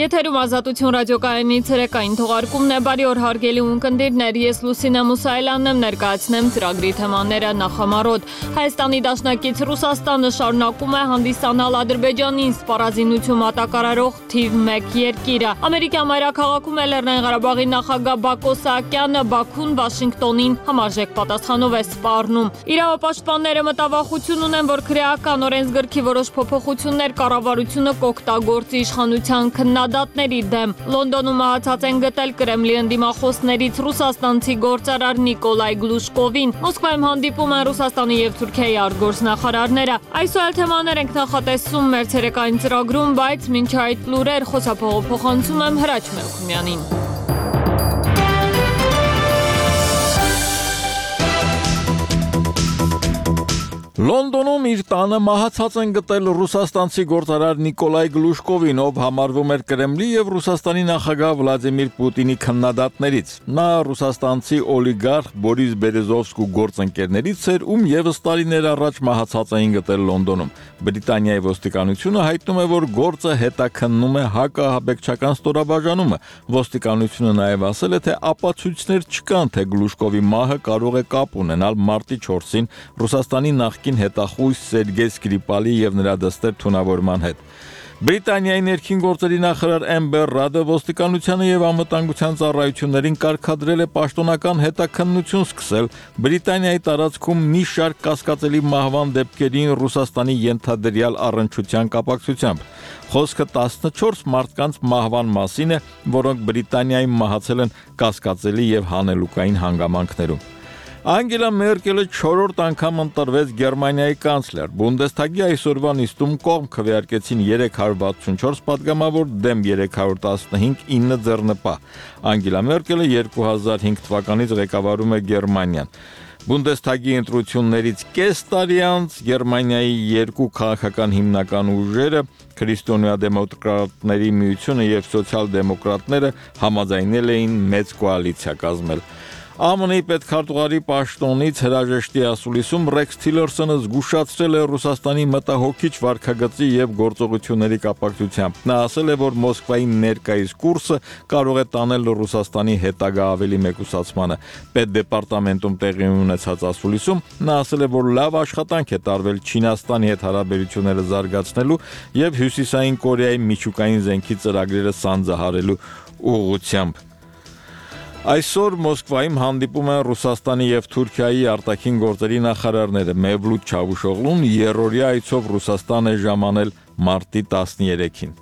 Եթերում Ազատություն ռադիոկայանի ցերեկային թողարկումն է, բարի օր հարգելի ունկնդիրներ, ես Լուսինե Մուսայելյանն եմ, ներկայացնեմ ծրագրի թեմաները նախամարոտ։ Հայաստանի դաշնակից Ռուսաստանը շարունակում է հանդիսանալ Ադրբեջանին սպառազինություն մատակարարող թիվ 1 երկիրը։ Ամերիկյան մայրաքաղաքում է Լեռնային Ղարաբաղի նախագահ Բակո Սահակյանը Բաքուն Վաշինգտոնին համարժեք պատասխանով է սպառնում։ Իրավապաշտպանները մտավախություն ունեն, որ քրեական օրենսգրքի որոշ փոփոխություններ կառավարությունը կօգտագործի իշխանության քննադատների դեմ։ Լոնդոնում մահացած են գտել Կրեմլի ընդդիմախոսներից ռուսաստանցի գործարար Նիկոլայ Գլուշկովին։ Մոսկվայում հանդիպում են Ռուսաստանի և Թուրքիայի արտգործնախարարները։ Այսօր այլ թեմաներ ենք նախատեսում մեր ցերեկային ծրագրում, բայց մինչ այդ լուրեր խոսափողով փոխանցում եմ Հրաչ Մելքումյանին։ Լոնդոնում իր տանը մահացած են գտել ռուսաստանցի գործարար Նիկոլայ Գլուշկովին, ով համարվում էր Կրեմլի և Ռուսաստանի նախագահ Վլադիմիր Պուտինի քննադատներից։ Նա ռուսաստանցի օլիգարխ Բորիս Բերեզովսկու գործընկերներից էր, ում ևս տարիներ առաջ մահացած էին գտել Լոնդոնում։ Բրիտանիայի ոստիկանությունը հայտնում է, որ գործը հետաքննում է հակահաբեկչական ստորաբաժանումը։ Ոստիկանությունը նաև ասել է, թե ապացույցներ չկան, թե Գլուշկովի մահը կարող է կապ ունենալ մարտի 4-ին Ռուսաստանի նախկին հետախույս Սերգեյ Սկրիպալի և նրա դստեր թունավորման հետ։ Բրիտանիայի ներքին գործերի նախարար Էմբեր Ռադը ոստիկանությանը և անվտանգության ծառայություններին կարգադրել է պաշտոնական հետաքննություն սկսել Բրիտանիայի տարածքում մի շարք կասկածելի մահվան դեպքերին Ռուսաստանի ենթադրյալ առնչության կապակցությամբ։ Խոսքը 14 մարդկանց մահվան մասին է, որոնք Բրիտանիայում մահացել են կասկածելի և հանելուկային հանգամանքներում։ Անգելա Մերկելը 4-րդ անգամ ընտրվեց Գերմանիայի կանցլեր։ Բունդեսթագի այսօրվա նիստում կողմ քվեարկեցին 364 պատգամավոր դեմ 315 9 ձեռնպահ։ Անգելա Մերկելը 2005 թվականից ղեկավարում է Գերմանիան։ Բունդեսթագի ընտրություններից կես տարի անց Գերմանիայի երկու քաղաքական հիմնական ուժերը, Քրիստոնեա-դեմոկրատների միությունը և սոցիալ-դեմոկրատները համաձայնել էին մեծ կոալիցիա կազմել։ ԱՄՆ-ի պետքարտուղարի պաշտոնից հրաժեշտի ասուլիսում Ռեքս Թիլերսոնը զգուշացրել է Ռուսաստանի մտահոգիչ վարքագծի և գործողությունների կապակցությամբ։ Նա ասել է, որ Մոսկվայի ներկայիս կուրսը կարող է տանել Ռուսաստանի հետագա ավելի մեկուսացմանը։ Պետդեպարտամենտում տեղի ունեցած ասուլիսում նա ասել է, որ լավ աշխատանք է տարվել Չինաստանի հետ հարաբերությունները զարգացնելու և Հյուսիսային Կորեայի միջուկային զենքի ծրագրերը սանձահարելու ուղղությամբ։ Այսօր Մոսկվայում հանդիպում են Ռուսաստանի և Թուրքիայի արտաքին գործերի նախարարները։ Մեվլութ Չավուշօղլուն երրորդյա այցով Ռուսաստան է ժամանել մարտի 13-ին։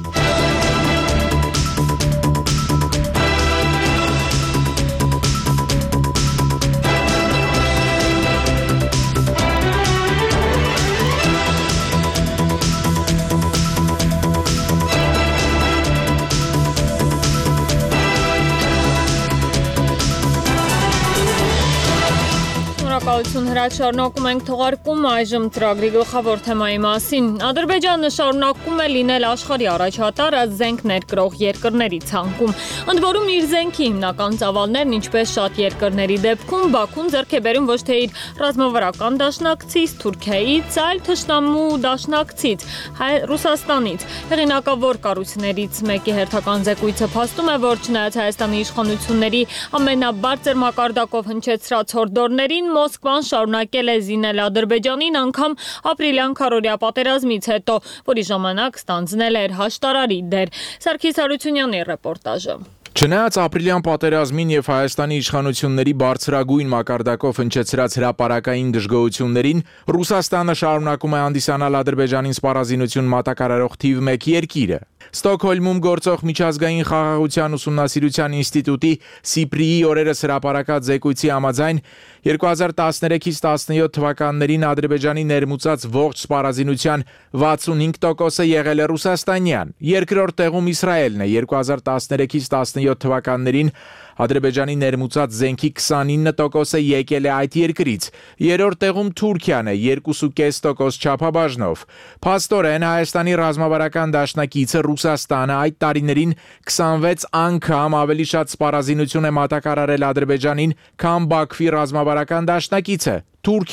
Շնորհակալություն Հրաչ, շարունակում ենք թողարկումը այժմ ծրագրի գլխավոր թեմայի մասին։ Ադրբեջանը շարունակում է լինել աշխարհի առաջատարը զենք ներկրող երկրների ցանկում։ Ընդ որում իր զենքի հիմնական ծավալներն, ինչպես շատ երկրների դեպքում, Բաքուն ձեռք է բերում ոչ թե իր ռազմավարական դաշնակցից Թուրքիայից, այլ թշնամու դաշնակցից Ռուսաստանից։ Հեղինակավոր կառույցներից մեկի հերթական զեկույցը փաստում է, որ չնայած Հայաստանի իշխանությունների ամենաբարձր մակարդակով հնչեցրած հորդորներին, Մոսկվան շարունակել է զինել Ադրբեջանին անգամ ապրիլյան քառօրյա պատերազմից հետո, որի ժամանակ ստանձնել էր հաշտարարի դեր։ Սարգիս Հարությունյանի ռեպորտաժը։ Չնայած ապրիլյան պատերազմին և Հայաստանի իշխանությունների բարձրագույն մակարդակով հնչեցրած հրապարակային դժգոհություններին, Ռուսաստանը շարունակում է հանդիսանալ Ադրբեջանին սպառազինություն մատակարարող թիվ 1 երկիրը։ Ստոկհոլմում գործող Միջազգային խաղաղության ուսումնասիրության ինստիտուտի Սիպրիի օրերս հրապարակած զեկույցի համաձայն 2013-ից 17 թվականներին Ադրբեջանի ներմուծած ողջ սպառազինության 65%-ը եղել է ռուսաստանյան, երկրորդ տեղում Իսրայելն է, 2013-ից 17 թվականներին Ադրբեջանի ներմուծած զենքի 29%-ը եկել է այդ երկրից, երրորդ տեղում Թուրքիան է 2.5% չափաբաժնով։ Փաստորեն Հայաստանի ռազմավարական դաշնակիցը Ռուսաստանը այդ տարիներին 26 անգամ ավելի շատ սպառազինություն է մատակարարել Ադրբեջանին, քան Բաքվի ռազմավարական դաշնակիցը Թուրքիան։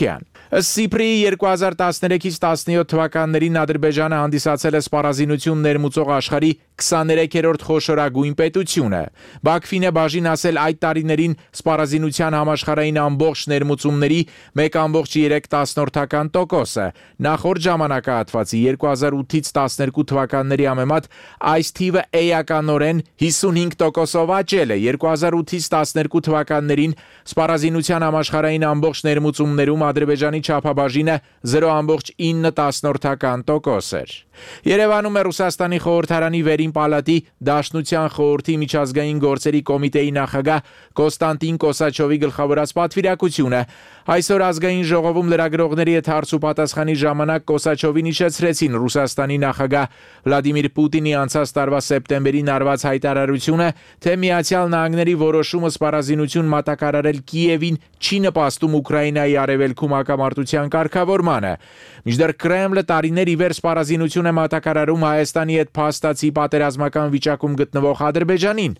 Ըստ Սիփրիի 2013-ից 17 թվականներին Ադրբեջանը հանդիսացել է սպառազինություն ներմուծող աշխարհի 23-րդ խոշորագույն պետությունը։ Բաքվին է բաժին ասել այդ տարիներին սպառազինության համաշխարհային ամբողջ ներմուծումների 1,3%-ը։ Նախորդ ժամանակահատվածի 2008-ից 12 թվականների համեմատ այս թիվը էականորեն 55%-ով աճել է։ 2008-ից 12 թվականներին սպառազինության համաշխարհային ամբողջ ներմուծումներում Ադրբեջանի չափաբաժինը 0,9% էր։ Երևանում է Ռուսաստանի խորհրդարանի վերին պալատի Դաշնության խորհրդի միջազգային գործերի կոմիտեի նախագահ Կոստանտին Կոսաչովի գլխավորած պատվիրակությունը։ Այսօր ազգային ժողովում լրագրողների հետ հարց ու պատասխանի ժամանակ Կոսաչովին իջեցրեցին Ռուսաստանի նախագահ Վլադիմիր Պուտինի անցած տարվա սեպտեմբերին արված հայտարարությունը, թե Միացյալ Նահանգների որոշումը սպառազինություն մատակարարել Կիևին չի նպաստում Ուկրաինայի արևելքում հակամարտության կարգավորմանը։ Մինչդեռ Կրեմլը տարիներ ի վեր սպառազինություն է մատակարարում Հայաստանի հետ փաստացի պատերազմական վիճակում գտնվող Ադրբեջանին։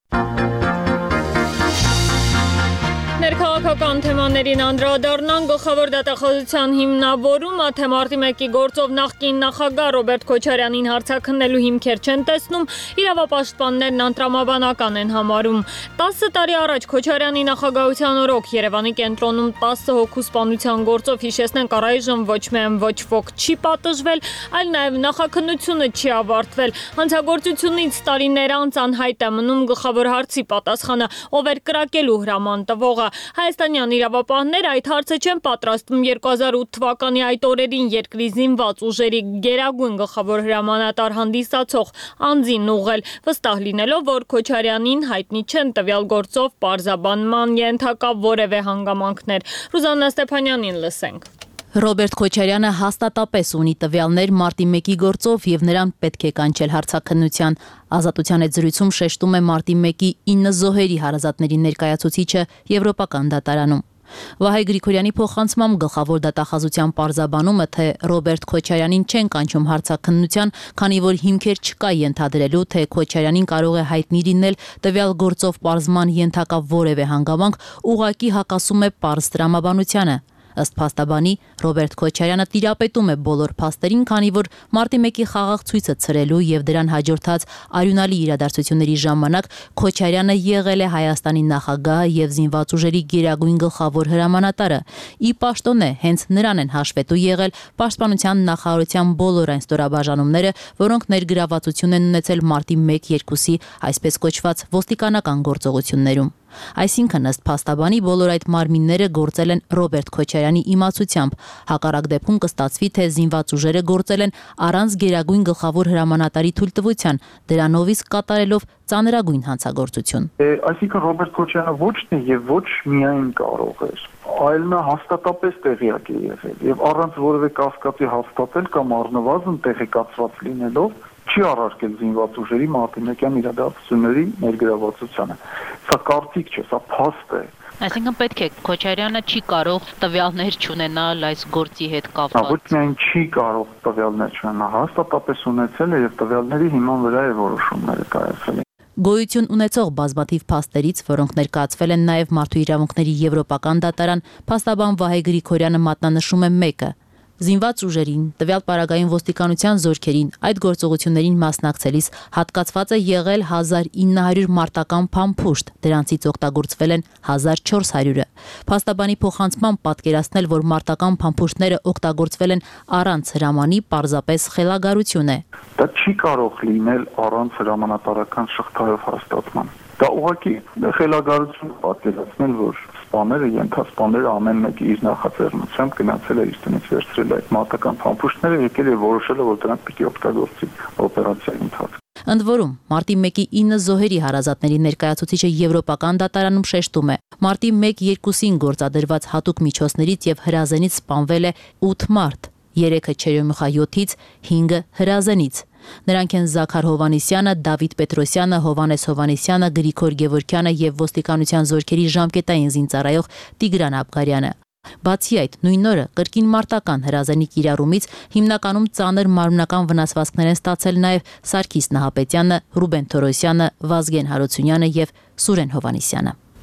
Ներքաղաքական թեմաներին անդրադառնան գլխավոր դատախազության հիմնավորումը, թե մարտի 1-ի գործով նախկին նախագահ Ռոբերտ Քոչարյանին հարցաքննելու հիմքեր չեն տեսնում, իրավապաշտպաններն անտրամաբանական են համարում։ 10 տարի առաջ Քոչարյանի նախագահության օրոք Երևանի կենտրոնում 10 հոգու սպանության գործով հիշեցնենք առայժմ ոչ միայն ոչ ոք չի պատժվել, այլ նաև նախաքննությունը չի ավարտվել։ Հանցագործությունից տարիներ անց անհայտ է մնում գլխավոր հարցի պատասխանը, ով էր կրակելու հրաման տվողը։ Հայաստանյան իրավապահները այդ հարցը չեն պատրաստվում 2008 թվականի այդ օրերին երկրի զինված ուժերի գերագույն գլխավոր հրամանատար հանդիսացող անձին ուղղել, վստահ լինելով, որ Քոչարյանին հայտնի չեն տվյալ գործով պարզաբանման ենթակա որևէ հանգամանքներ։ Ռուզաննա Ստեփանյանին լսենք։ Ռոբերտ Քոչարյանը հաստատապես ունի տվյալներ մարտի 1-ի գործով եւ նրան պետք է կանչել հարցաքննության։ Ազատության հետ զրույցում շեշտում է մարտի 1-ի 9 զոհերի հարազատների ներկայացուցիչը Եվրոպական դատարանում։ Վահե Գրիգորյանի փոխանցմամբ գլխավոր դատախազության պարզաբանումը, թե Ռոբերտ Քոչարյանին չեն կանչում հարցաքննության, քանի որ հիմքեր չկա ենթադրելու, թե Քոչարյանին կարող է հայտնի լինել տվյալ գործով պարզման ենթակա որևէ հանգամանք, ուղղակի հակասում է պարզ տրամաբանությանը։ Ըստ փաստաբանի, Ռոբերտ Քոչարյանը տիրապետում է բոլոր փաստերին, քանի որ մարտի 1-ի խաղաղ ցույցը ցրելու եւ դրան հաջորդած արյունալի իրադարձությունների ժամանակ Քոչարյանը եղել է Հայաստանի նախագահը եւ զինված ուժերի գերագույն գլխավոր հրամանատարը։ Ի պաշտոն է, հենց նրան են հաշվետու եղել Պաշտպանության նախարարության բոլոր այն ստորաբաժանումները, որոնք ներգրավվածություն են ունեցել մարտի 1-2-ի այսպես կոչված ոստիկանական գործողություններում։ Այսինքն ըստ փաստաբանի բոլոր այդ մարմինները գործել են Ռոբերտ Քոչարյանի իմացությամբ։ Հակառակ դեպքում կստացվի, թե զինված ուժերը գործել են առանց գերագույն գլխավոր հրամանատարի թույլտվության, դրանով իսկ կատարելով ծանրագույն հանցագործություն։ Այսինքն Ռոբերտ Քոչարյանը ոչ թե եւ ոչ միայն կարող էր, այլ նա հաստատապես տեղյակ է եղել եւ առանց որևէ կասկածի հաստատել կամ առնվազն տեղեկացված լինելով չի առարկել զինված ուժերի մարտի 1-յան իրադարձությունների ներգրավվածությանը։ Սա կարծիք չէ, սա փաստ է։ Այսինքն պետք է Քոչարյանը չի կարող տվյալներ չունենալ այս գործի հետ կապված։ Ոչ միայն չի կարող տվյալներ չունենալ, հաստատապես ունեցել է եւ տվյալների հիման վրա է որոշումները կայացել։ Գոյություն ունեցող բազմաթիվ փաստերից, որոնք ներկայացվել են նաև Մարդու իրավունքների Եվրոպական դատարան, փաստաբան Վահե Գրիգորյանը մատնանշում է մեկը. Զինված ուժերին, տվյալ պարագային ոստիկանության զորքերին այդ գործողություններին մասնակցելիս հատկացված է եղել 1900 մարտական փամփուշտ, դրանցից օգտագործվել են 1400-ը։ Փաստաբանի փոխանցմամբ պատկերացնել, որ մարտական փամփուշտները օգտագործվել են առանց հրամանի, պարզապես խելագարություն է։ Դա չի կարող լինել առանց հրամանատարական շղթայով հաստատման։ Դա ուղղակի խելագարություն պատկերացնել, որ սպաները, ենթասպաները ամեն մեկը իր նախաձեռնությամբ գնացել է իր տնից վերցրել այդ մարտական փամփուշտները, եկել է որոշել, որ դրանք պիտի օգտագործի օպերացիայի ընթացքում։ Ընդ որում, մարտի 1-ի 9 զոհերի հարազատների ներկայացուցիչը Եվրոպական դատարանում շեշտում է. մարտի 1-2-ին գործադրված հատուկ միջոցներից եւ հրազենից սպանվել է 8 մարդ, 3-ը Չերյոմուխա 7-ից, 5-ը հրազենից։ Նրանք են Զաքար Հովանեսյանը, Դավիթ Պետրոսյանը, Հովանես Հովանեսյանը, Գրիգոր Գևորգյանը եւ ոստիկանության զորքերի ժամկետային զինծառայող Տիգրան Աբգարյանը։ Բացի այդ, նույն օրը կրկին մարտական հրազենի կիրառումից հիմնականում ծանր մարմնական վնասվածքներ են ստացել նաև Սարգիս Նահապետյանը, Ռուբեն Թորոսյանը, Վազգեն Հարությունյանը եւ Սուրեն Հովանեսյանը։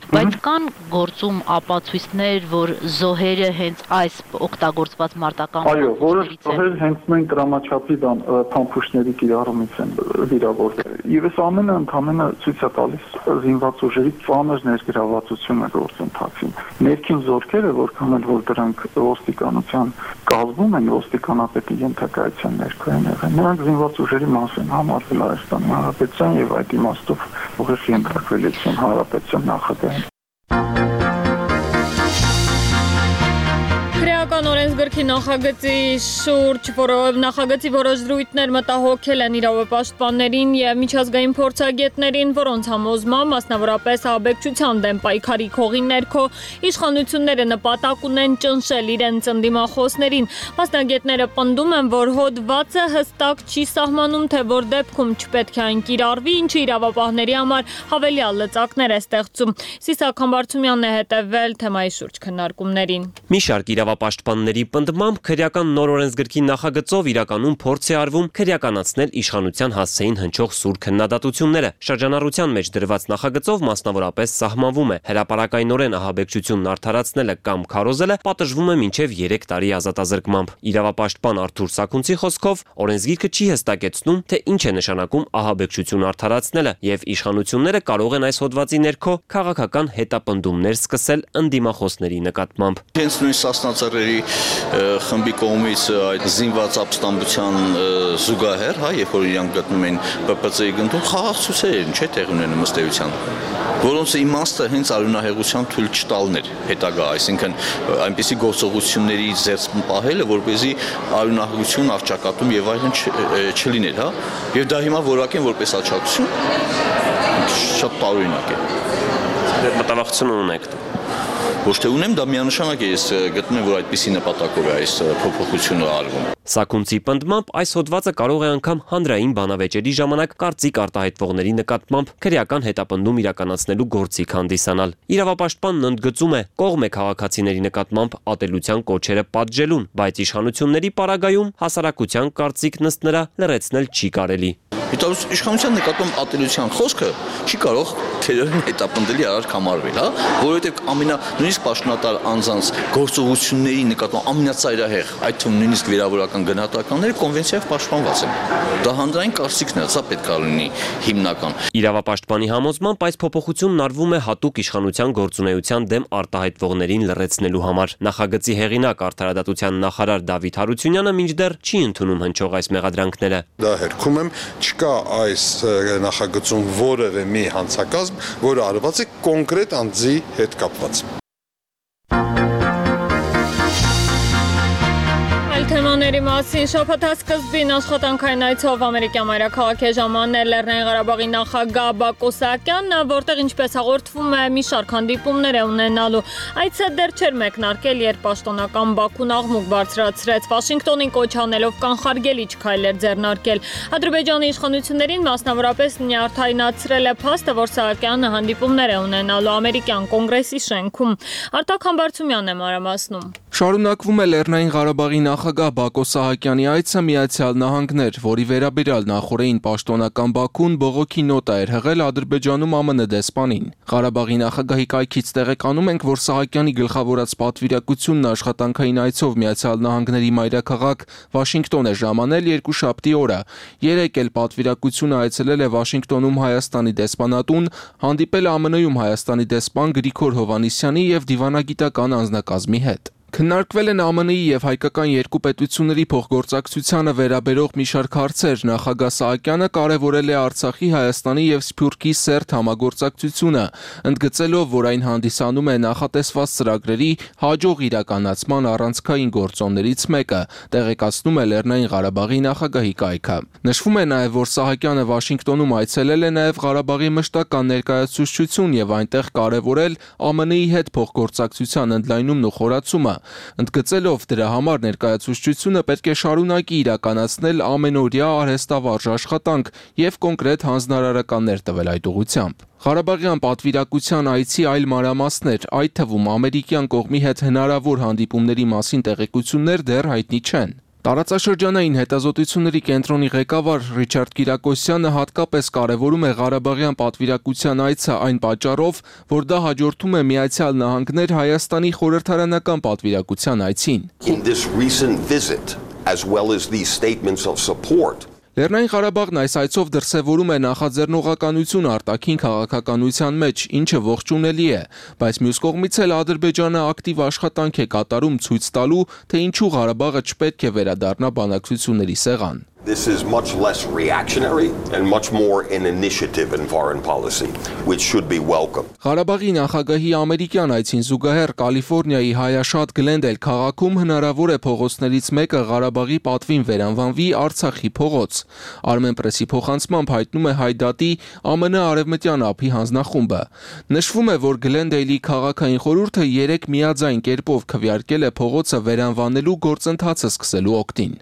Բայց կան գործում ապացույցներ, որ զոհերը հենց այս օգտագործված մարտական Այո, որոշ զոհեր հենց նույն դրամաչափի փամփուշտների կիրառումից են վիրավորվել։ Եվ այս ամենը ընդհանրապես ցույց է տալիս զինված ուժերի ծանր ներգրավվածությունը գործընթացին։ Ներքին զորքերը, որքան էլ որ դրանք ոստիկանության կազմում են, ոստիկանապետի ենթակայության ներքո են եղել, նրանք զինված ուժերի մաս են համարվել Հայաստանի Հանրապետության եւ այդ իմաստով ուղիղ ենթարկվել Հանրապետության նախագահին։ Քրեական օրենսգրքի նախագծի շուրջ նախագծի որոշ դրույթներ մտահոգել են իրավապաշտպաններին եւ միջազգային փորձագետներին, որոնց համոզմամբ մասնավորապես ահաբեկչության դեմ պայքարի քողի ներքո իշխանությունները նպատակ ունեն ճնշել իրենց ընդդիմախոսներին։ Մասնագետները պնդում են, որ հոդվածը հստակ չի սահմանում, թե որ դեպքում չպետք է այն կիրառվի, ինչը իրավապահների համար հավելյալ լծակներ է ստեղծում։ Սիսակ Համբարձումյանն է հետևել թեմայի շուրջ քննարկումներին։ Մի շարք իրավապաշտպանների պնդմամբ քրեական նոր օրենսգրքի նախագծով իրականում փորձ է արվում քրեականացնել իշխանության հասցեին հնչող սուր քննադատությունները։ Շրջանառության մեջ դրված նախագծով մասնավորապես սահմանվում է հրապարակայնորեն ահաբեկչությունն արդարացնելը կամ քարոզելը պատժվում է մինչև 3 տարի ազատազրկմամբ։ Իրավապաշտպան Արթուր Սաքունցի խոսքով օրենսգիրքը չի հստակեցնում, թե ինչ է նշանակում ահաբեկչություն արդարացնելը, եւ իշխանությունները կարող են այս հոդվածի ներքո քաղաքական հետապնդումներ սկսել ընդդիմախոսների նկատմամբ։ Հենց նույն Սասնաձեռների խմբի կողմից այդ զինված ապստամբության զուգահեռ, երբ որ իրանք գտնում են ՊՊՑ-ի գնդում, խաղաղ ցույցեր են, չէ՞, տեղի ունենում ըստ էության, որոնց իմաստը հենց արյունահեղության թույլ չտալն էր հետագա, այսինքն այնպիսի գործողությունների զերծ պահելը, որպեսզի արյունահեղություն, առճակատում եւ այլն չլիներ, եւ դա հիմա որակեն որպես աջակցություն շատ տարօրինակ է։ Մտավախություն ունեք։ Ոչ թե ունեմ, դա միանշանակ է, ես գտնում եմ, որ այդպիսի նպատակով է այս փոփոխությունը արվում։ Սաքունցի պնդմամբ այս հոդվածը կարող է անգամ հանրային բանավեճերի ժամանակ կարծիք արտահայտվողների նկատմամբ քրեական հետապնդում իրականացնելու գործիք հանդիսանալ։ Իրավապաշտպանն ընդգծում է, կողմ է քաղաքացիների նկատմամբ ատելության կոչերը պատժելուն, բայց իշխանությունների պարագայում հասարակության կարծիքն ըստ նրա լրացնել չի կարելի։ Իշխանության նկատմամբ ատելության խոսքը չի կարող քերերին հետապնդելի արարք համարվել, որովհետև նույնիսկ պաշտոնատար անձանց գործողությունների նկատմամբ ամենածայրահեղ, այդ թվում նույնիսկ վիրավորական գնահատականները կոնվենցիայով պաշտպանված են։ Դա հանրային կարծիքն է, սա պետք է լինի հիմնական։ Իրավապաշտպանի համոզմամբ այս փոփոխությունն արվում է հատուկ իշխանության գործունեության դեմ արտահայտվողներին լրացնելու համար։ Նախագծի հեղինակ արդարադատության նախարար Դավիթ Հարությունյանը մինչդեռ չի ընդունում հնչող այս մեղադրանքները։ Դա հերքում եմ, չկա այս նախագծում որևէ մի հանցակազմ, որը արված է կոնկրետ անձի հետ կապված։ Թեմաների մասին շաբաթասկզբին աշխատանքային այցով ամերիկյան մայրաքաղաք է ժամանել Լեռնային Ղարաբաղի նախագահ Բակո Սահակյանն, որտեղ ինչպես հաղորդվում է մի շարք հանդիպումներ է ունենալու։ Այցը դեռ չէր մեկնարկել, երբ պաշտոնական Բաքուն աղմուկ բարձրացրեց, Վաշինգտոնին կոչ անելով կանխարգելիչ քայլեր ձեռնարկել։ Ադրբեջանի իշխանություններին մասնավորապես նյարդայնացրել է փաստը, որ Սահակյանը հանդիպումներ է ունենալու ամերիկյան կոնգրեսի շենքում։ Արտակ Համբարձումյանն է մանրամասնում։ Շարունակվում է Լեռնային Ղարաբաղի նախագահ Բակո Սահակյանի այցը Միացյալ Նահանգներ, որի վերաբերյալ նախորդին պաշտոնական Բաքուն բողոքի նոտա էր հղել Ադրբեջանում ԱՄՆ դեսպանին։ Ղարաբաղի նախագահի կայքից տեղեկանում ենք, որ Սահակյանի գլխավորած պատվիրակությունն աշխատանքային այցով Միացյալ Նահանգների մայրաքաղաք Վաշինգտոն է ժամանել երկուշաբթի օրը։ Երեկ էլ պատվիրակությունը այցելել է Վաշինգտոնում Հայաստանի դեսպանատուն, հանդիպել ԱՄՆ-ում Հայաստանի դեսպան Գրիգոր Հովհաննիսյանի եւ դիվանագիտական անձնակազմի հետ։ Քննարկվել են ԱՄՆ-ի եւ հայկական երկու պետությունների փոխգործակցությանը վերաբերող մի շարք հարցեր։ Նախագահ Սահակյանը կարևորել է Արցախի, Հայաստանի եւ Սփյուռքի սերտ համագործակցությունը, ընդգծելով, որ այն հանդիսանում է նախատեսված ծրագրերի հաջող իրականացման առանցքային գործոններից մեկը, տեղեկացնում է Լեռնային Ղարաբաղի նախագահի կայքը։ Նշվում է նաեւ, որ Սահակյանը Վաշինգտոնում այցելել է նաեւ Ղարաբաղի մշտական ներկայացուցչություն եւ այնտեղ կարևորել ԱՄՆ-ի հետ փոխգործակցության ընդլայնումն ու խորացումը, ընդգծելով դրա համար ներկայացուցչությունը պետք է շարունակի իրականացնել ամենօրյա արհեստավարժ աշխատանք եւ կոնկրետ հանձնարարականներ տվել այդ ուղղությամբ։ Ղարաբաղյան պատվիրակության այցի այլ մանրամասներ, այդ թվում ամերիկյան կողմի հետ հնարավոր հանդիպումների մասին տեղեկություններ դեռ հայտնի չեն։ Տարածաշրջանային հետազոտությունների կենտրոնի ղեկավար Ռիչարդ Կիրակոսյանը հատկապես կարևորում է Ղարաբաղյան պատվիրակության այցը այն պատճառով, որ դա հաջորդում է Միացյալ Նահանգներ Հայաստանի խորհրդարանական պատվիրակության այցին։ In this recent visit, as well as these statements of support, Լեռնային Ղարաբաղն այս այցով դրսևորում է նախաձեռնողականություն արտաքին քաղաքականության մեջ, ինչը ողջունելի է, բայց մյուս կողմից էլ Ադրբեջանը ակտիվ աշխատանք է կատարում ցույց տալու, թե ինչու Ղարաբաղը չպետք է վերադառնա բանակցությունների սեղան։ this is much less reactionary and much more an initiative in foreign policy, which should be welcome. Ղարաբաղի նախագահի ամերիկյան այցին զուգահեռ Կալիֆոռնիայի հայաշատ Գլենդել քաղաքում հնարավոր է փողոցներից մեկը Ղարաբաղի պատվին վերանվանվի Արցախի փողոց։ Armenpress-ի փոխանցմամբ հայտնում է Հայդատի ԱՄՆ արևմտյան ափի հանձնախումբը։ Նշվում է, որ Գլենդեյլի քաղաքային խորհուրդը 3 միաձայն կերպով քվեարկել է փողոցը վերանվանելու գործընթացը սկսելու օգտին։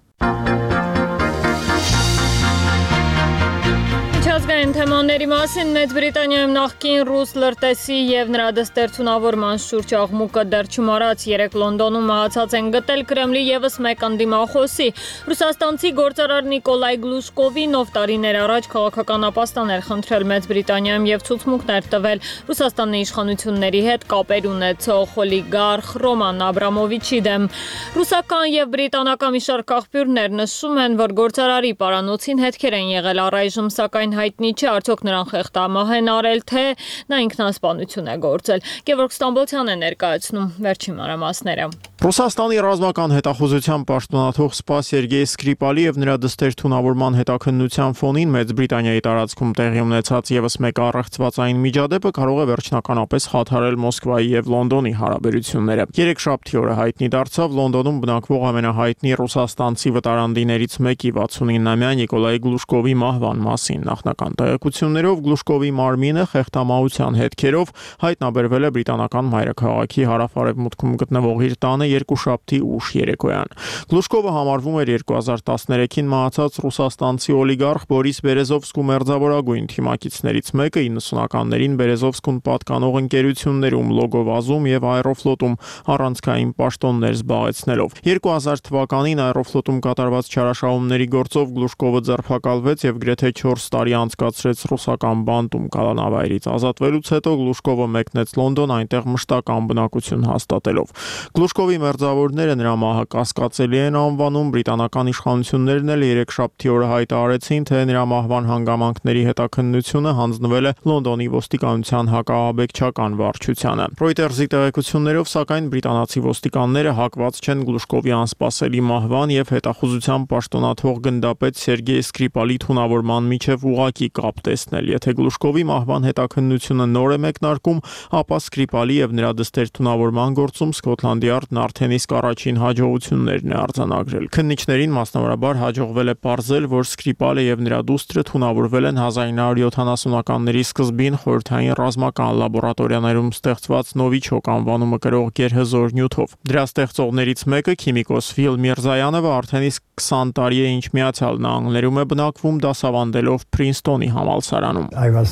Միջազգային թեմաների մասին Մեծ Բրիտանիայում նախկին ռուս լրտեսի եւ նրա դստեր թունավորման շուրջ աղմուկը դեռ չմարած 3 Լոնդոնում մահացած են գտել Կրեմլի եւս մեկ ընդդիմախոսի ռուսաստանցի գործարար Նիկոլայ Գլուշկովին, ով տարիներ առաջ քաղաքական ապաստան էր խնդրել Մեծ Բրիտանիայում եւ ցուցմունքներ տվել Ռուսաստանի իշխանությունների հետ կապեր ունեցող օլիգարխ Ռոման Աբրամովիչի դեմ։ Ռուսական եւ բրիտանական մի շարք աղբյուրներ նշում են, որ գործարարի պարանոցին հետքեր են եղել առայժմ, սակայն հայտնի չէ արդյոք նրան խեղդամահ են արել, թե նա ինքնասպանություն է գործել։ Գևորգ Ստամբոլցյանն է ներկայացնում վերջին մանրամասները։ Ռուսաստանի ռազմական հետախուզության պաշտոնաթող սպա Սերգեյ Սկրիպալի եւ նրա դստեր թունավորման հետաքննության ֆոնին Մեծ Բրիտանիայի տարածքում տեղի ունեցած եւս մեկ առեղծվածային միջադեպը կարող է վերջնականապես խաթարել Մոսկվայի եւ Լոնդոնի հարաբերությունները։ Երեքշաբթի օրը հայտնի դարձավ Լոնդոնում բնակվող ամենահայտնի ռուսաստանցի վտարանդիներից մեկի 69-ամյա Նիկոլայ Գլուշկովի մահվան մասին։ Նախնական տեղեկություններով Գլուշկովի մարմինը խեղդամահության հետքերով հայտնաբերվել է բրիտանական մայրաքաղաքի հարավ-արևմուտքում գտնվող իր տանը երկուշաբթի ուշ երեկոյան։ Գլուշկովը համարվում էր 2013-ին մահացած ռուսաստանցի օլիգարխ Բորիս Բերեզովսկու մերձավորագույն թիմակիցներից մեկը 90-ականներին Բերեզովսկուն պատկանող ընկերություններում Լոգովազում եւ Աերոֆլոտում առանցքային պաշտոններ զբաղեցնելով։ 2000 թվականին Աերոֆլոտում կատարված չարաշահումների գործով Գլուշկովը ձերբակալվեց եւ գրեթե 4 տարի անցկացրեց ռուսական բանտում կալանավայրից ազատվելուց հետո Գլուշկովը մեկնեց Լոնդոն, այնտեղ մշտական բնակություն հաստատելով։ Գլուշկովի մերձավորները նրա մահը կասկածելի են անվանում, բրիտանական իշխանություններն էլ երեքշաբթի օրը հայտարարեցին, թե նրա մահվան հանգամանքների հետաքննությունը հանձնվել է Լոնդոնի ոստիկանության հակահաբեկչական վարչությանը։ Reuters-ի տեղեկություններով, սակայն բրիտանացի ոստիկանները հակված չեն Գլուշկովի անսպասելի մահվան եւ հետախուզության պաշտոնաթող գնդապետ Սերգեյ Սկրիպալի թունավորման միջև ուղղակի կապ տեսնել։ Եթե Գլուշկովի մահվան հետաքննությունը նոր է մեկնարկում, ապա Սկրիպալի եւ նրա դստեր թունավորման գործում Սկոտլանդի Յարդն արդեն իսկ առաջին հաջողություններն է արձանագրել։ Քննիչներին մասնավորաբար հաջողվել է պարզել, որ Սկրիպալը եւ նրա դուստրը թունավորվել են 1970-ականների սկզբին խորհրդային ռազմական լաբորատորիաներում ստեղծված Նովիչոկ անվանումը կրող գերհզոր նյութով։ Դրա ստեղծողներից մեկը քիմիկոս Ֆիլ Միրզայանովը արդեն իսկ 20 տարի է ինչ Միացյալ Նահանգներում է բնակվում դասավանդելով Փրինսթոնի համալսարանում։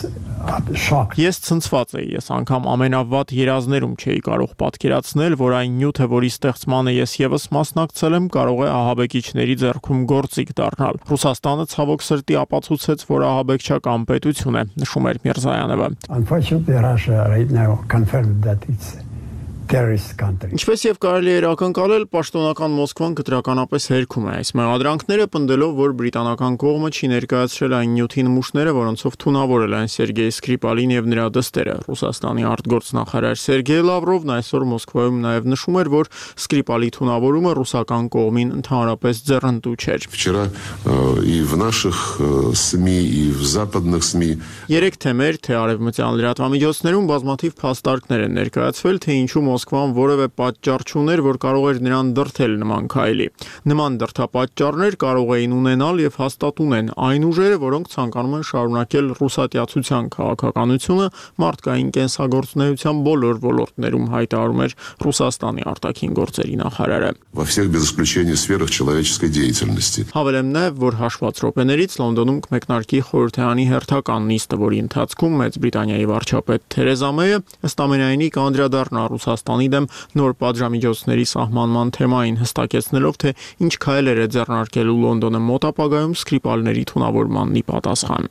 Ես ցնցված էի, ես անգամ ամենավատ երազներում չէի կարող պատկերացնել, որ այն նյութը, որի ստեղծմանը ես եւս մասնակցել եմ, կարող է ահաբեկիչների ձեռքում գործիք դառնալ։ Ռուսաստանը ցավոք սրտի ապացուցեց, որ ահաբեկչական պետություն է, նշում էր Միրզայանովը։ Ինչպես եւ կարելի էր ակնկալել, պաշտոնական Մոսկվան կտրականապես հերքում է այս մեղադրանքները, պնդելով, որ բրիտանական կողմը չի ներկայացրել այն նյութի նմուշները, որոնցով թունավորել են Սերգեյ Սկրիպալին եւ նրա դստերը։ Ռուսաստանի արտգործնախարար Սերգեյ Լավրովն այսօր Մոսկվայում նաեւ նշում էր, որ Սկրիպալի թունավորումը ռուսական կողմին ընդհանրապես ձեռնտու չէր։ Երեք թե մեր, թե արևմտյան լրատվամիջոցներում բազմաթիվ փաստարկներ են ներկայացվել, թե ինչու Մոսկվան որևէ պատճառ չուներ, որ կարող էր նրան դրդել նման քայլի։ Նման դրդապատճառներ կարող էին ունենալ եւ հաստատ ունեն այն ուժերը, որոնք ցանկանում են շարունակել ռուսատյացության քաղաքականությունը մարդկային կենսագործունեության բոլոր ոլորտներում, հայտարարում էր Ռուսաստանի արտաքին գործերի նախարարը։ Հավելեմ նաեւ, որ հաշված րոպեներից Լոնդոնում կմեկնարկի խորհրդարանի հերթական նիստը, որի ընթացքում Մեծ Բրիտանիայի վարչապետ Թերեզա Մեյը ըստ ամենայնի կանդրադառնա Ռուսաստանի Ռուսաստանի դեմ նոր պատժամիջոցների սահմանման թեմային, հստակեցնելով, թե ինչ քայլեր է ձեռնարկելու Լոնդոնը մոտ ապագայում Սկրիպալների թունավորմանն ի պատասխան։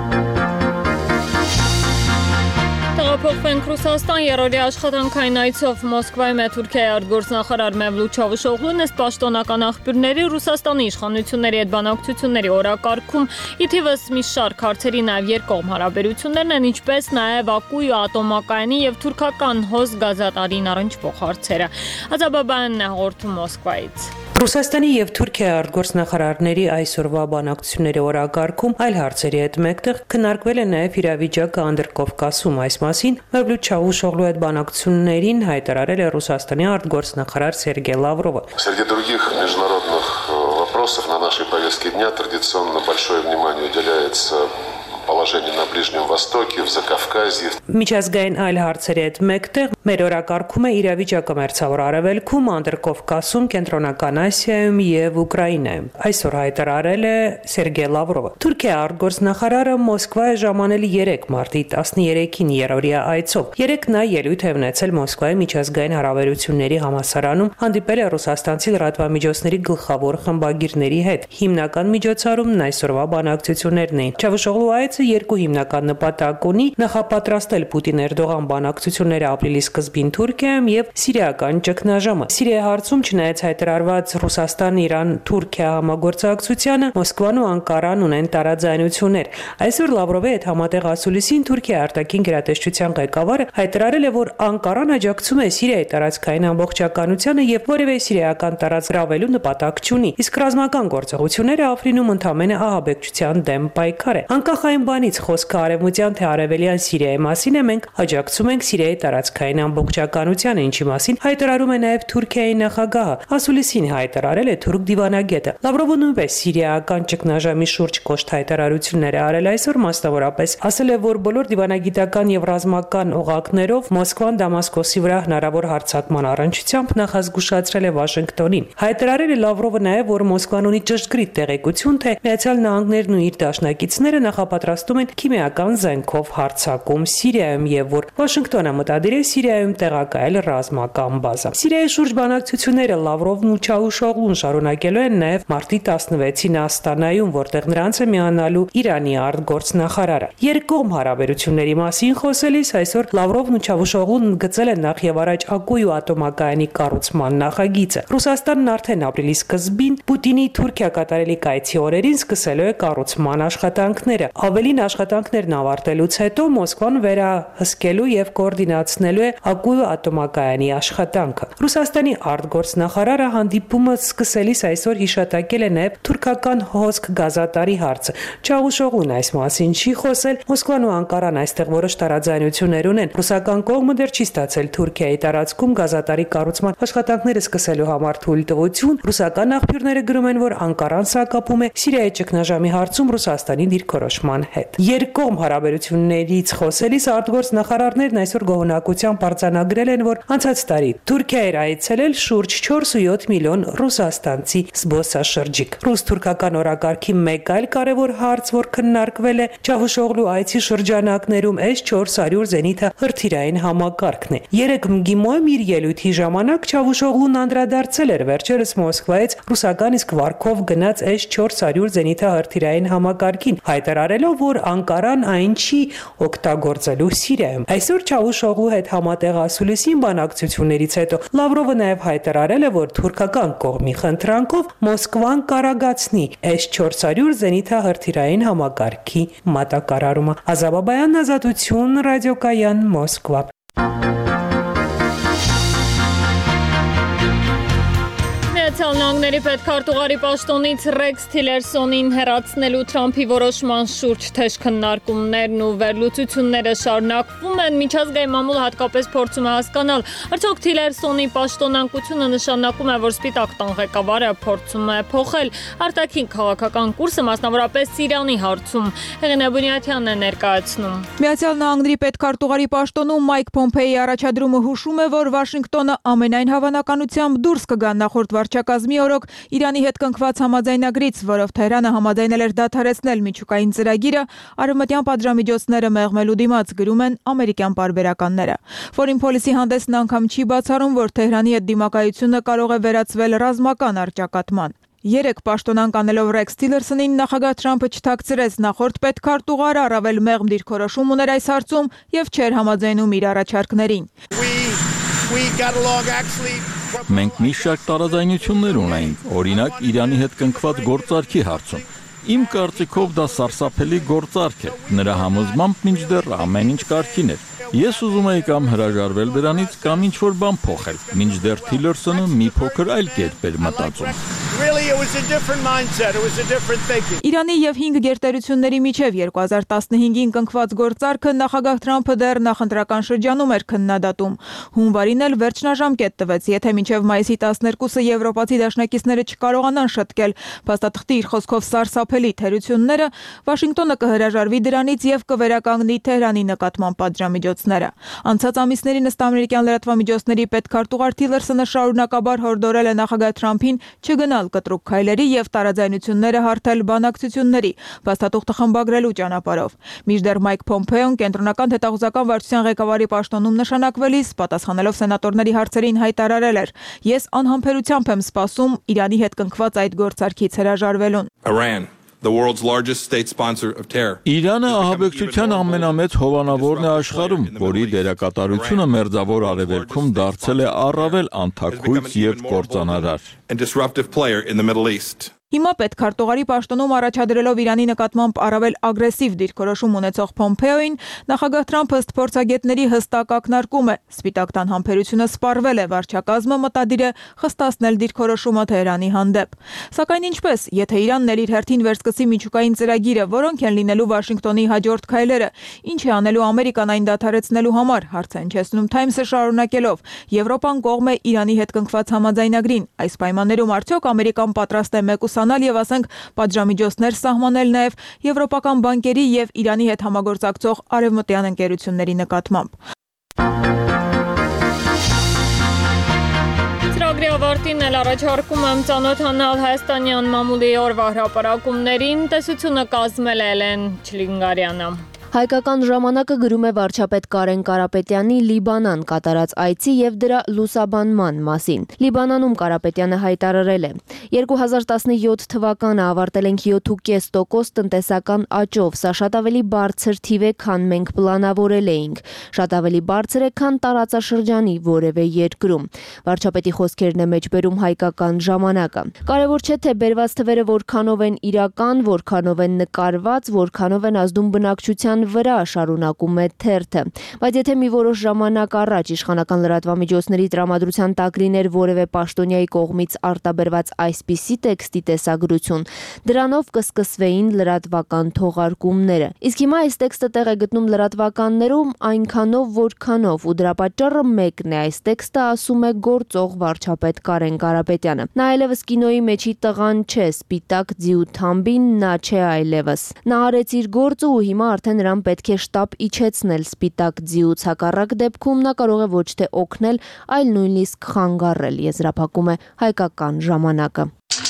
Փոխվենք Ռուսաստան երրորդի աշխատանքային այցով Մոսկվայում է Թուրքիայի արտգործնախարար Մևլութ Չավուշօղլուն, ըստ պաշտոնական աղբյուրների Ռուսաստանի իշխանությունների հետ բանակցությունների օրակարգում ի թիվս մի շարք հարցերի նաև երկկողմ հարաբերություններն են, ինչպես նաև Ակույ ատոմակայանի եւ թուրքական հոս գազատարին առնչվող հարցերը։ Ազաբաբանն է հաղորդում Մոսկվայից։ Ռուսաստանի եւ Թուրքիայի արտգործնախարարների այսօրվա բանակցությունների օրակարգում այլ հարցերի հետ մեկտեղ քննարկվել է նաեւ իրավիճակը Անդրկովկասում։ Այս մասին Մևլութ Չավուշօղլու հետ բանակցություններին հայտարարել է Ռուսաստանի արտգործնախարար Սերգեյ Լավրովը։ Среди других международных вопросов на нашей повестке дня традиционно большое внимание уделяется положению на Ближнем Востоке, в Закавказье. Միջազգային այլ հարցերի հետ մեկտեղ մեր օրակարգում է իրավիճակը Մերձավոր Արևելքում, Անդրկովկասում, Կենտրոնական Ասիայում եւ Ուկրաինայում։ Այսօր հայտարարել է Սերգեյ Լավրովը։ Թուրքիայի արտգործնախարարը Մոսկվա է ժամանել 3 մարտի 13-ին երրորդյա այցով։ Երեկ նա ելույթ է ունեցել Մոսկվայի միջազգային հարաբերությունների համալսարանում, հանդիպել է ռուսաստանցի լրատվամիջոցների գլխավոր խմբագիրների հետ։ Հիմնական միջոցառումն այսօրվա բանակցություններն էին։ Չավուշօղլու այցը երկու հիմնական նպատակ ունի՝ նախապատրաստել Պուտին-Էրդողան բանակցությունները ապրիլի սկզբին Թուրքիայում եւ սիրիական ճգնաժամը։ Սիրիայի հարցում չնայած հայտարարված Ռուսաստան-Իրան-Թուրքիա համագործակցությանը Մոսկվան ու Անկարան ունեն տարաձայնություններ։ Այսօր Լավրովի հետ համատեղ ասուլիսին Թուրքիայի արտաքին գերատեսչության ղեկավարը հայտարարել է, որ Անկարան աջակցում է Սիրիայի տարածքային ամբողջականությանը եւ որևէ սիրիական տարածք գրավելու նպատակ չունի։ Իսկ ռազմական գործողությունները Աֆրինում ընդամենը ահաբեկչության դեմ պայքար է։ Անկախ այն բանից խոսքը արևմտյան թե արևելյան Սիրիայի մասին է, մենք աջակցում ենք Սիրիայի տարածքային ամբողջականությանը, ինչի մասին հայտարարում է նաև Թուրքիայի նախագահը։ Ասուլիսին հայտարարել է թուրք դիվանագետը։ Լավրովը նույնպես սիրիական ճգնաժամի շուրջ կոշտ հայտարարություններ է արել այսօր, մասնավորապես ասել է, որ բոլոր դիվանագիտական եւ ռազմական օղակներով Մոսկվան Դամասկոսի վրա հնարավոր հարձակման առնչությամբ նախազգուշացրել է Վաշինգտոնին։ Հայտարարել է Լավրովը նաև, որ Մոսկվան ունի ճշգրիտ տեղեկություն, թե Միացյալ Նահանգներն ու իր դաշնակիցները նախապատրաստում են քիմիական զենքով հարձակում Սիրիայում եւ որ Վաշինգտոնը մտադիր է Սիրիայում տեղակայել ռազմական բազա։ Սիրիայի շուրջ բանակցությունները Լավրովն ու Չավուշօղլուն շարունակելու են նաև մարտի 16-ին Աստանայում, որտեղ նրանց է միանալու Իրանի արտգործնախարարը։ Երկկողմ հարաբերությունների մասին խոսելիս այսօր Լավրովն ու Չավուշօղլուն ընդգծել են նախ եւ առաջ Ակույ ատոմակայանի կառուցման նախագիծը։ Ռուսաստանն արդեն ապրիլի սկզբին Պուտինի Թուրքիա կատարելիք այցի օրերին սկսելու է կառուցման աշխատանքները։ Ավելին աշխատանքներն ավարտելուց հետո Մոսկվան վերահսկելու եւ կոորդինացնելու է Ակույ ատոմակայանի աշխատանքը։ Ռուսաստանի արտգործնախարարը հանդիպումը սկսելիս այսօր հիշատակել է նաեւ թուրքական հոսք գազատարի հարցը։ Չավուշօղլուն այս մասին չի խոսել։ Մոսկվան ու Անկարան այստեղ որոշ տարաձայնություններ ունեն։ Ռուսական կողմը դեռ չի ստացել Թուրքիայի տարածքում գազատարի կառուցման աշխատանքները սկսելու համար թույլտվություն։ Ռուսական աղբյուրները գրում են, որ Անկարան սակապում է Սիրիայի ճգնաժամի հարցում Ռուսաստանի դիրքորոշման հետ։ Երկկողմ հարաբերություններից խոսելիս արտգործնախարարներն այսօր գոհունակությամբ արձանագրել են, որ անցած տարի Թուրքիա էր այցելել շուրջ 4.7 միլիոն ռուսաստանցի զբոսաշրջիկ։ Ռուս-թուրքական օրակարգի մեկ այլ կարևոր հարց, որ քննարկվել է Չավուշօղլու այցի շրջանակներում, S-400 զենիթը հրթիռային համակարգն է։ Երեկ ՄԳԻՄՈ-ում իր ելույթի ժամանակ Չավուշօղլուն անդրադարձել էր վերջերս Մոսկվայից ռուսական իսկ վարկով գնաց S-400 զենիթը հրթիռային համակարգին, հայտարարելով, որ Անկարան այն չի օգտագործելու Սիրիայում։ Այսօր Չավուշօղլու հետ համատեղ ասուլիսին բանակցություններից հետո Լավրովը նաև հայտարարել է, որ թուրքական կողմի խնդրանքով Մոսկվան կարագացնի S-400 զենիթը հրթիռային համակարգի մատակարարումը։ Ազաբաբայան, Ազատություն, ռադիոկայան, Մոսկվա։ Միացյալ Նահանգների պետքարտուղարի պաշտոնից Ռեքս Թիլերսոնին հեռացնելու Թրամփի որոշման շուրջ թեժ քննարկումներն ու վերլուծությունները շարունակվում են։ Միջազգային մամուլը հատկապես փորձում է հասկանալ, արդյոք Թիլերսոնի պաշտոնանկությունը նշանակում է, որ Սպիտակ տան ղեկավարը փորձում է փոխել արտաքին քաղաքական կուրսը, մասնավորապես Իրանի հարցում։ Հեղինե Բունյաթյանն է ներկայացնում։ Միացյալ Նահանգների պետքարտուղարի պաշտոնում Մայք Փոմփեյի առաջադրումը հուշում է, որ Վաշինգտոնը ամենայն հավանականությամբ դուրս կգա նախորդ վարչակազմի կազմի օրոք Իրանի հետ կնքված համաձայնագրից, որով Թեհրանը համաձայնել էր դադարեցնել միջուկային ծրագիրը, արևմտյան պատժամիջոցները մեղմելու դիմաց, գրում են ամերիկյան պարբերականները։ Foreign Policy հանդեսն անգամ չի բացառում, որ Թեհրանի հետ դիմակայությունը կարող է վերածվել ռազմական առճակատման։ Երեք պաշտոնանկ անելով Ռեքս Թիլերսոնին նախագահ Թրամփը չթաքցրեց նախորդ պետքարտուղարը առավել մեղմ դիրքորոշում ուներ այս հարցում եւ չէր համաձայնում իր առաջարկներին։ Մենք մի շարք տարաձայնություններ ունենք, օրինակ Իրանի հետ կնքված գործարքի հարցում։ Իմ կարծիքով դա սարսափելի գործարք է։ Նրա համոզմամբ մինչդեռ ամեն ինչ կարգին էր։ Ես ուզում եի կամ հրաժարվել դրանից, կամ ինչ-որ բան փոխել, մինչդեռ Թիլերսոնը մի փոքր այլ կերպ էր մտածում։ Իրանի եւ 5 գերտերությունների միջև 2015-ին կնքված գործարքը նախագահ Թրամփը դեռ նախընտրական շրջանում էր քննադատում։ Հունվարին էլ վերջնաժամկետ տվեց, եթե մինչև մայիսի 12-ը եվրոպացի դաշնակիցները չկարողանան շտկել փաստաթղթի իր խոսքով սարսափելի թերությունները, Վաշինգտոնը կհրաժարվի դրանից եւ կվերականգնի Թեհրանի նկատմամբ պատժամիջոցները։ Անցած ամիսներին ըստ ամերիկյան լրատվամիջոցների պետքարտուղար Թիլերսոնը շարունակաբար հորդորել է նախագահ Թրամփին չգնալ կտրուկ քայլերի եւ տարաձայնությունները հարթել բանակցությունների, փաստաթուղթը խմբագրելու ճանապարհով։ Մինչդեռ Մայք Փոմփեոն կենտրոնական հետախուզական վարչության ղեկավարի պաշտոնում նշանակվելիս, պատասխանելով սենատորների հարցերին հայտարարել էր. «Ես անհամբերությամբ եմ սպասում Իրանի հետ կնքված այդ գործարքից հրաժարվելուն»։ The world's largest state sponsor of terror. Իրանը ահաբեկչության ամենամեծ հովանավորն է աշխարհում, որի դերակատարությունը մերձավոր արևելքում դարձել է առավել անթաքույց եւ կործանարար։ And disruptive player in the Middle East. Հիմա պետքարտուղարի պաշտոնում առաջադրելով Իրանի նկատմամբ առավել ագրեսիվ դիրքորոշում ունեցող Փոմփեոին, նախագահ Թրամփը ըստ փորձագետների հստակ ակնարկում է. Սպիտակ տան համբերությունը սպառվել է, վարչակազմը մտադիր է խստացնել դիրքորոշումը Թեհրանի հանդեպ։ Սակայն ինչպես, եթե Իրանն էլ իր հերթին վերսկսի միջուկային ծրագիրը, որոնք են լինելու Վաշինգտոնի հաջորդ քայլերը, ինչ է անելու Ամերիկան այն դադարեցնելու համար, հարց է հնչեցնում Times-ը շարունակելով. Եվրոպան կողմ է Իրանի հետ կնքված համաձայնագրին։ Այս պայմաններում արդյոք Ամերիկան պատրաստ է մեկուսանալ եւ ասենք պատժամիջոցներ սահմանել նաեւ եվրոպական բանկերի եւ Իրանի հետ համագործակցող արևմտյան ընկերությունների նկատմամբ։ Ծրագրի ավարտին էլ առաջարկում եմ ծանոթանալ հայաստանյան մամուլի օրվա հրապարակումներին, տեսությունը կազմել է Էլեն Չլինգարյանը։ Հայկական ժամանակը գրում է վարչապետ Կարեն Կարապետյանի Լիբանան կատարած այցի եւ դրա լուսաբանման մասին։ Լիբանանում Կարապետյանը հայտարարել է. 2017 թվականը ավարտել ենք 7.5% տնտեսական աճով, սա շատ ավելի բարձր թիվ է, քան մենք պլանավորել էինք։ Շատ ավելի բարձր է, քան տարածաշրջանի որևէ երկրում։ Վարչապետի խոսքերն է մեջբերում Հայկական ժամանակը։ Կարևոր չէ թե բերված թվերը որքանով են իրական, որքանով են նկարված, որքանով են ազդում բնակչության վրա, շարունակում է թերթը, բայց եթե մի որոշ ժամանակ առաջ իշխանական լրատվամիջոցների տրամադրության տակ լիներ որևէ պաշտոնյայի կողմից արտաբերված այսպիսի տեքստի տեսագրություն, դրանով կսկսվեին լրատվական թողարկումները։ Իսկ հիմա այս տեքստը տեղ է գտնում լրատվականներում այնքանով, որքանով, ու դրա պատճառը մեկն է, այս տեքստը ասում է գործող վարչապետ Կարեն Կարապետյանը։ Նա այլևս կինոյի մեջի տղան չէ, սպիտակ ձիու թամբին նա չէ այլևս։ Նա արեց իր գործը ու հիմա արդեն նրան պետք է շտապ իջեցնել սպիտակ ձիուց, հակառակ դեպքում նա կարող է ոչ թե օգնել, այլ նույնիսկ խանգարել, եզրափակում է Հայկական ժամանակը։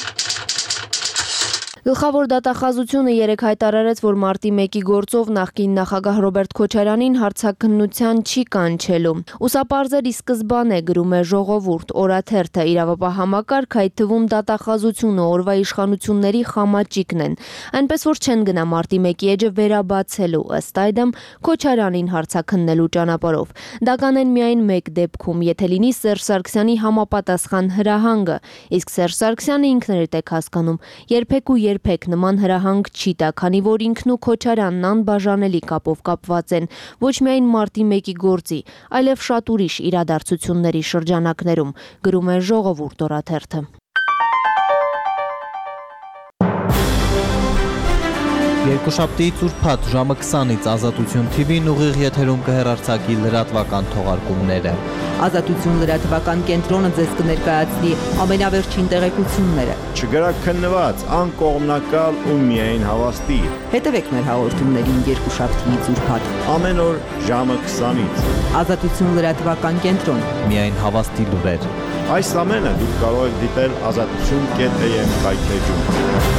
Գլխավոր դատախազությունը երեկ հայտարարեց, որ մարտի 1-ի գործով նախկին նախագահ Ռոբերտ Քոչարյանին հարցաքննության չի կանչելու։ Ուսապարզ էր ի սկզբանե, գրում է Ժողովուրդ, օրաթերթը, իրավապահ այդ թվում դատախազությունը օրվա իշխանությունների խամաճիկն են։ Այնպես որ չեն գնա մարտի 1-ի էջը վերաբացելու, ըստ այդմ Քոչարյանին հարցաքննելու ճանապարհով։ Դա կանեն միայն մեկ դեպքում, եթե լինի Սերժ Սարգսյանի համապատասխան հրահանգը, իսկ Սերժ Սարգսյանը ինքն էր տեք հասկանում, երբեք նման հրահանգ չի տա, քանի որ ինքն ու Քոչարյանն անբաժանելի կապով կապված են ոչ միայն մարտի 1-ի գործի, այլև շատ ուրիշ իրադարձությունների շրջանակներում, գրում է Ժողովուրդ օրաթերթը։ Երկուշաբթիից ուրբաթ ժամը 20-ից Ազատություն TV-ն ուղիղ եթերում կհեռարձակի լրատվական թողարկումները։ Ազատություն լրատվական կենտրոնը ձեզ կներկայացնի ամենավերջին տեղեկությունները։ Չգրաքննված, անկողմնակալ ու միայն հավաստի։ Հետևեք մեր հաղորդումներին երկուշաբթիից ուրբաթ ամեն օր ժամը 20-ից։ Ազատություն լրատվական կենտրոն, միայն հավաստի լուրեր։ Այս ամենը դուք կարող եք դիտել azatutun.am կայքեջում։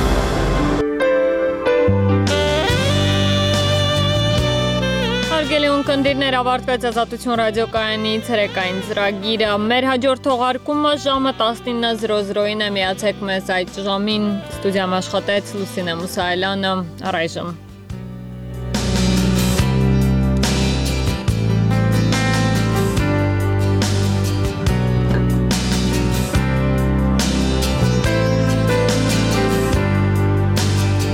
Հարգելի ունկնդիրներ, ավարտվեց Ազատություն ռադիոկայանի ցերեկային ծրագիրը։ Մեր հաջորդ թողարկումը ժամը 19:00-ին է, միացեք մեզ այդ ժամին։ Ստուդիայում աշխատեց Լուսինե Մուսայելյանը, առայժմ